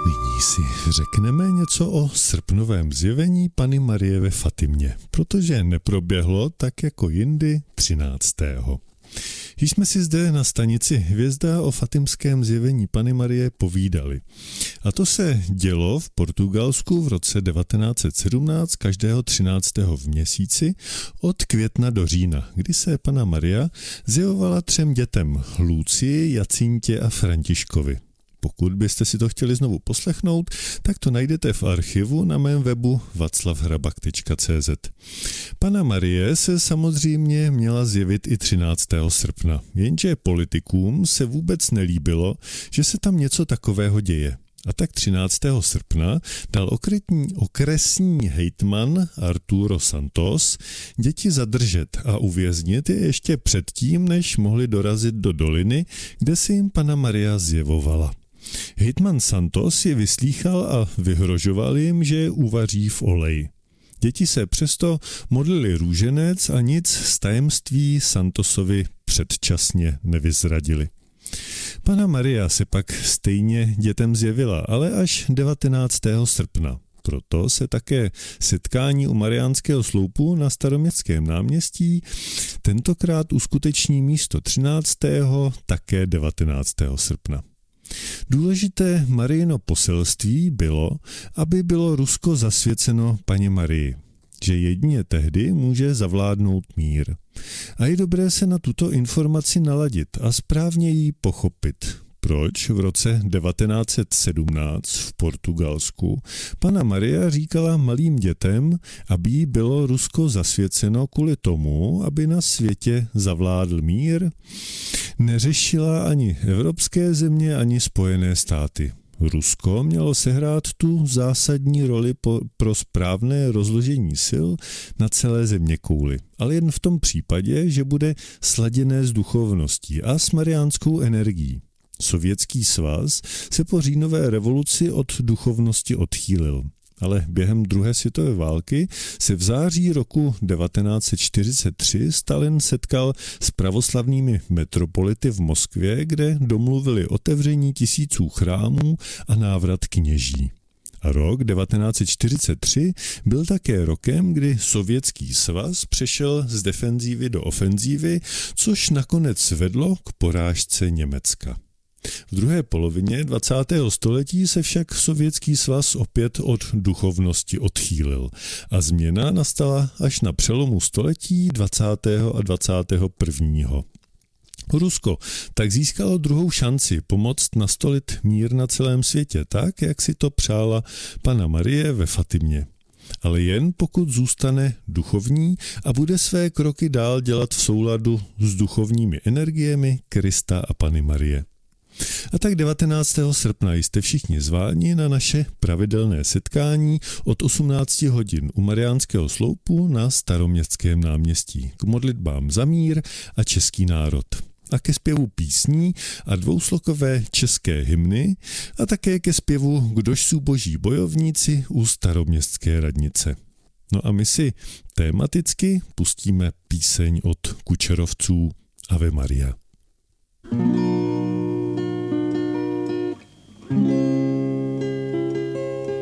Nyní si řekneme něco o srpnovém zjevení Panny Marie ve Fatimě, protože neproběhlo tak jako jindy 13. Již jsme si zde na stanici Hvězda o fatimském zjevení Panny Marie povídali. A to se dělo v Portugalsku v roce 1917 každého 13. v měsíci od května do října, kdy se Panna Maria zjevovala 3 dětem, Lucii, Jacintě a Františkovi. Pokud byste si to chtěli znovu poslechnout, tak to najdete v archivu na mém webu vaclavhrabak.cz. Panna Marie se samozřejmě měla zjevit i 13. srpna, jenže politikům se vůbec nelíbilo, že se tam něco takového děje. A tak 13. srpna dal okresní hejtman Arturo Santos děti zadržet a uvěznit je ještě předtím, než mohli dorazit do doliny, kde se jim Panna Maria zjevovala. Hejtman Santos je vyslýchal a vyhrožoval jim, že je uvaří v oleji. Děti se přesto modlili růženec a nic z tajemství Santosovi předčasně nevyzradili. Panna Maria se pak stejně dětem zjevila, ale až 19. srpna. Proto se také setkání u Mariánského sloupu na Staroměstském náměstí tentokrát uskuteční místo 13. také 19. srpna. Důležité Marijino poselství bylo, aby bylo Rusko zasvěceno Panně Marii, že jedině tehdy může zavládnout mír. A je dobré se na tuto informaci naladit a správně ji pochopit. Proč v roce 1917 v Portugalsku Panna Maria říkala malým dětem, aby jí bylo Rusko zasvěceno kvůli tomu, aby na světě zavládl mír? Neřešila ani evropské země, ani Spojené státy. Rusko mělo sehrát tu zásadní roli pro správné rozložení sil na celé zeměkouli, ale jen v tom případě, že bude sladěné s duchovností a s mariánskou energií. Sovětský svaz se po říjnové revoluci od duchovnosti odchýlil, ale během druhé světové války se v září roku 1943 Stalin setkal s pravoslavnými metropolity v Moskvě, kde domluvili otevření tisíců chrámů a návrat kněží. A rok 1943 byl také rokem, kdy Sovětský svaz přešel z defenzívy do ofenzívy, což nakonec vedlo k porážce Německa. V druhé polovině 20. století se však Sovětský svaz opět od duchovnosti odchýlil a změna nastala až na přelomu století 20. a 21. Rusko tak získalo druhou šanci pomoct nastolit mír na celém světě tak, jak si to přála Panna Marie ve Fatimě. Ale jen pokud zůstane duchovní a bude své kroky dál dělat v souladu s duchovními energiemi Krista a Panny Marie. A tak 19. srpna jste všichni zváni na naše pravidelné setkání od 18 hodin u Mariánského sloupu na Staroměstském náměstí k modlitbám za mír a český národ a ke zpěvu písní a dvouslokové české hymny a také ke zpěvu Kdož jsou boží bojovníci u Staroměstské radnice. No a my si tematicky pustíme píseň od Kučerovců Ave Maria.